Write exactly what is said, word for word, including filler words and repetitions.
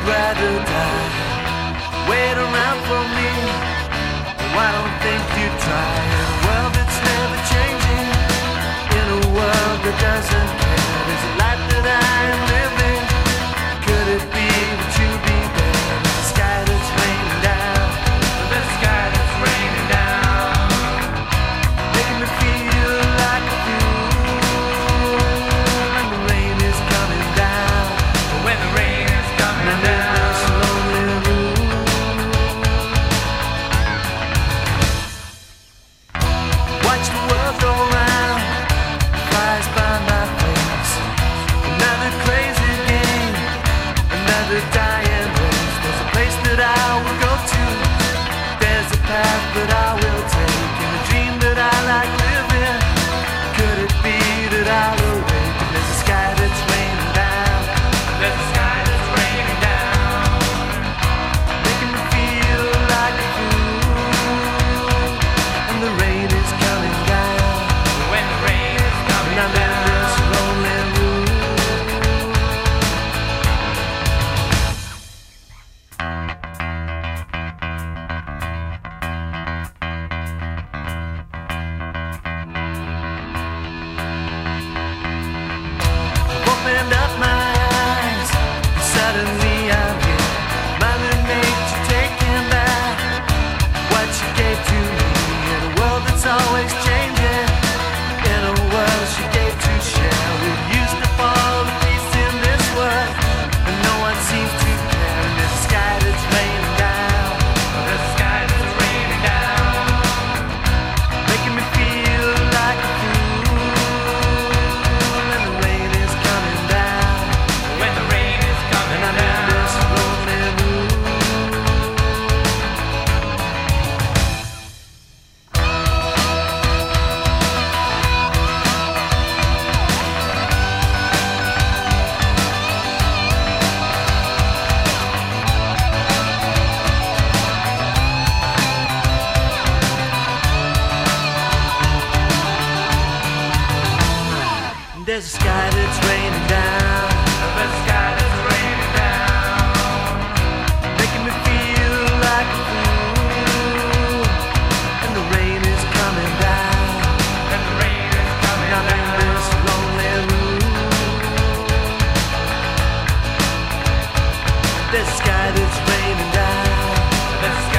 would rather die. Wait around for me, I don't think you'd try. In a world that's never changing, in a world that doesn't care, there's a life that I am living. Could it be that you be there? There's a sky that's raining down, there's a sky that's raining down, making me feel like a fool. And the rain is coming down, when the rain is coming down. Watch the world go round, flies by my face. Another crazy game, another dying race. There's a place that I will go to, there's a path that I will take, and a dream that I like living. Could it be that I'll awake? There's a sky that's raining down, there's a sky that's raining down, making me feel like a fool. And the rain is coming down, when the rain is coming down, and I'm in this lonely room. I've opened up my eyes, and suddenly I'm here. Mother Nature taking back what she gave to me. In a world that's always changing, in a world she gave to share. We used to fall to peace in this world, but no one seems to care. And there's a sky that's raining down, there's a sky that's raining down, making me feel like a fool. And the rain is coming down, when the rain is coming down, and I'm in this lonely room. There's a sky that's raining down, there's a sky that's raining down, making me feel like a fool. And the rain is coming down, and the rain is coming down, and I'm in this lonely room. There's a sky that's raining down, there's a